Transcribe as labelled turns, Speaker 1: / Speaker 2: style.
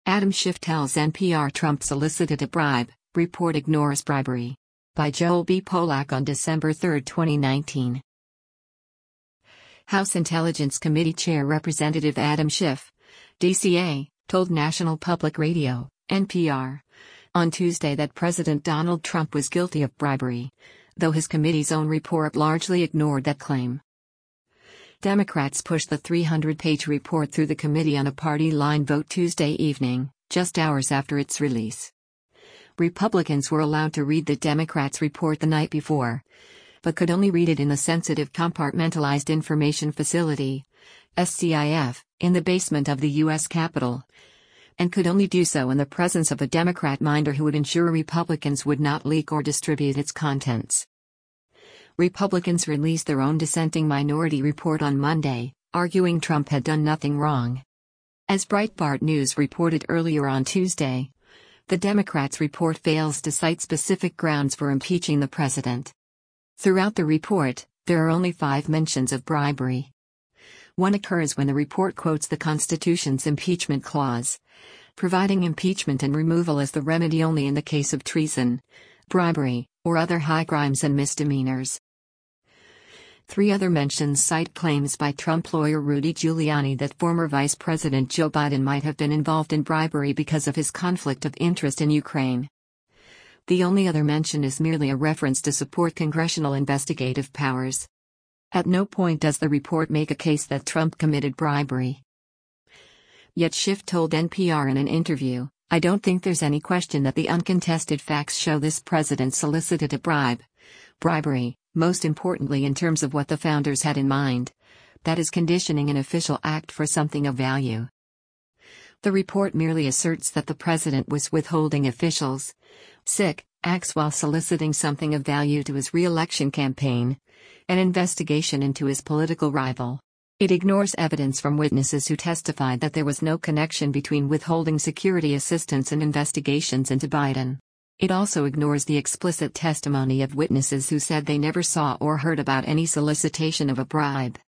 Speaker 1: Adam Schiff tells NPR Trump solicited a bribe, report ignores bribery. By Joel B. Polak on December 3, 2019. House Intelligence Committee Chair Representative Adam Schiff, DCA, told National Public Radio, NPR, on Tuesday that President Donald Trump was guilty of bribery, though his committee's own report largely ignored that claim. Democrats pushed the 300-page report through the committee on a party-line vote Tuesday evening, just hours after its release. Republicans were allowed to read the Democrats' report the night before, but could only read it in the Sensitive Compartmentalized Information Facility, SCIF, in the basement of the U.S. Capitol, and could only do so in the presence of a Democrat minder who would ensure Republicans would not leak or distribute its contents. Republicans released their own dissenting minority report on Monday, arguing Trump had done nothing wrong. As Breitbart News reported earlier on Tuesday, the Democrats' report fails to cite specific grounds for impeaching the president. Throughout the report, there are only 5 mentions of bribery. One occurs when the report quotes the Constitution's impeachment clause, providing impeachment and removal as the remedy only in the case of treason, bribery, or other high crimes and misdemeanors. 3 other mentions cite claims by Trump lawyer Rudy Giuliani that former Vice President Joe Biden might have been involved in bribery because of his conflict of interest in Ukraine. The only other mention is merely a reference to support congressional investigative powers. At no point does the report make a case that Trump committed bribery. Yet Schiff told NPR in an interview, "I don't think there's any question that the uncontested facts show this president solicited a bribery, most importantly in terms of what the founders had in mind, that is conditioning an official act for something of value." The report merely asserts that the president was withholding officials' acts while soliciting something of value to his re-election campaign, an investigation into his political rival. It ignores evidence from witnesses who testified that there was no connection between withholding security assistance and investigations into Biden. It also ignores the explicit testimony of witnesses who said they never saw or heard about any solicitation of a bribe.